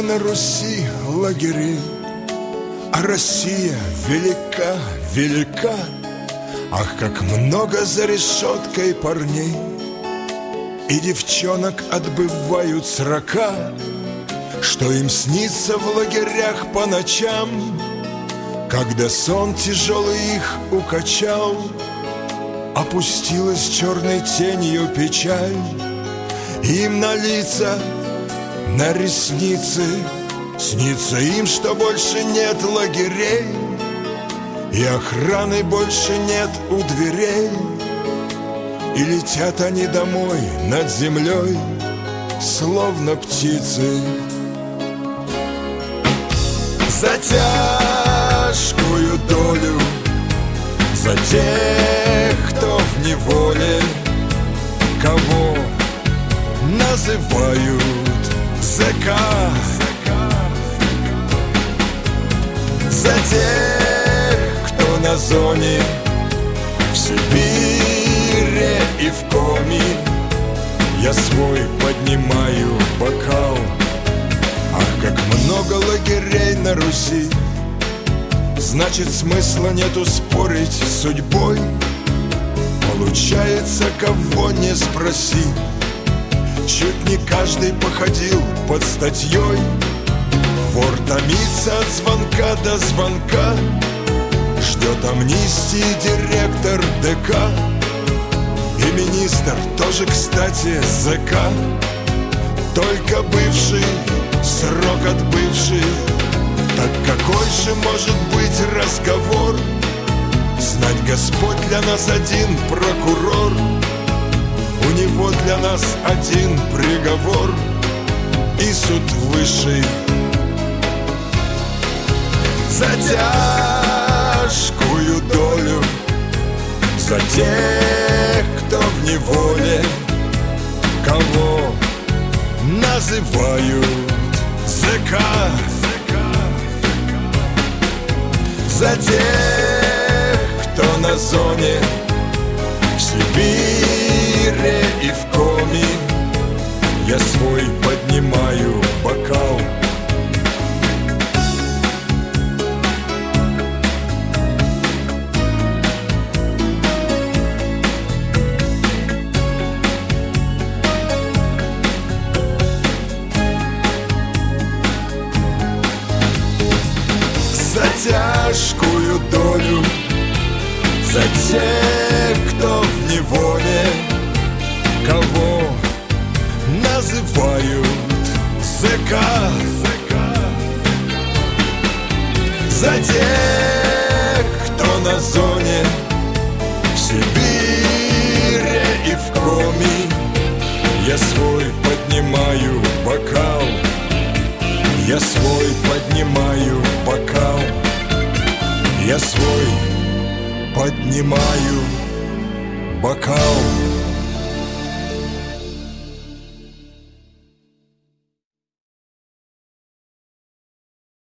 Сколько на Руси лагерей, а Россия велика, велика. Ах, как много за решеткой парней и девчонок отбывают срока, что им снится в лагерях по ночам, когда сон тяжелый их укачал. Опустилась черной тенью печаль им на лица, на ресницы. Снится им, что больше нет лагерей, и охраны больше нет у дверей. И летят они домой над землей, словно птицы. За тяжкую долю, за тех, кто в неволе, кого называют ЗК. За тех, кто на зоне, в Сибири и в Коми, я свой поднимаю бокал. Ах, как много лагерей на Руси, значит, смысла нету спорить с судьбой. Получается, кого не спроси, чуть не каждый походил под статьей. Вор томится от звонка до звонка, ждет амнистии директор ДК. И министр тоже, кстати, ЗК, только бывший, срок отбывший. Так какой же может быть разговор? Знать Господь для нас один прокурор, у него для нас один приговор и суд высший. За тяжкую долю, за тех, кто в неволе, кого называют ЗК. За тех, кто на зоне, в Сибири и в Коми, я свой поднимаю бокал. За тяжкую долю, за тех, кто в неволе, кого называют ЗК. За тех, кто на зоне, в Сибири и в Коми, я свой поднимаю бокал. Я свой поднимаю бокал, я свой поднимаю бокал.